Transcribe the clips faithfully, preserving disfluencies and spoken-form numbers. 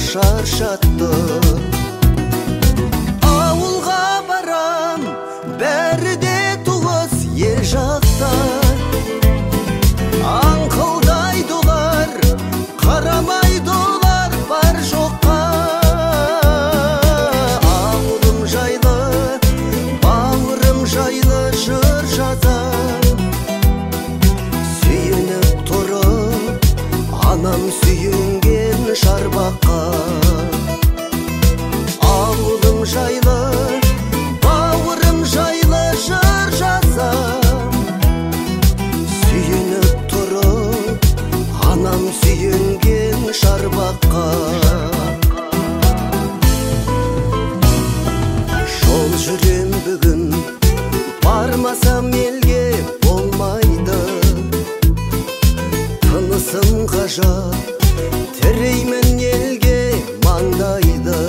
шаршатты. Ауылға барам, бәрі де туыс ел жақта. Аңқылдайдылар, қарамайдылар бар жоққа. Ауылым жайлы, бауырым жайлы жыр жазам. Сүйініп тұрып, анам сүйінген шарбаққа. Ауылым жайлы, бауырым жайлы жыр жазам. Сүйініп тұрып, анам сүйінген шарбаққа. Жол жүрем бүгін, бармасам елге болмайды. Тынысым ғажап, тіреймін елге маңдайды.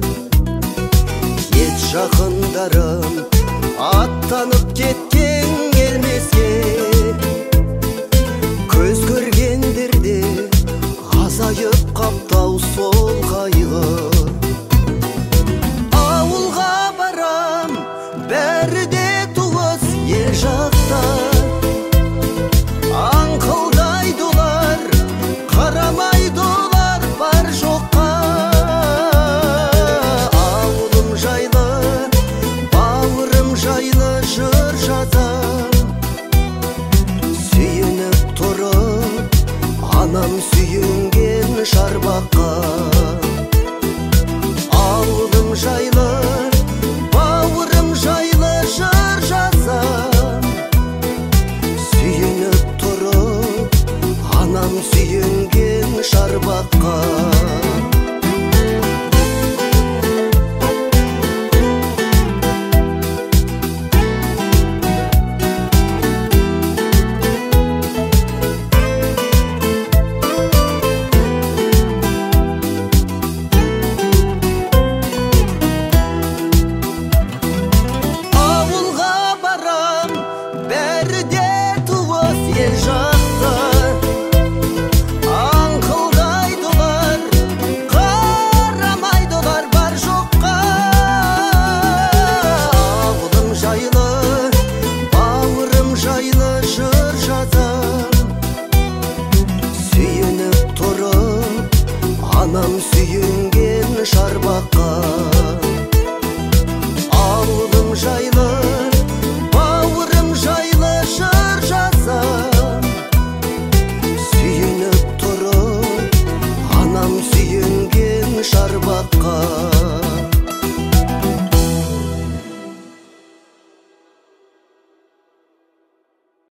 Ет жақындарым, аттанып кеткен келмеске. Көз көргендерде азайып қаптау сол.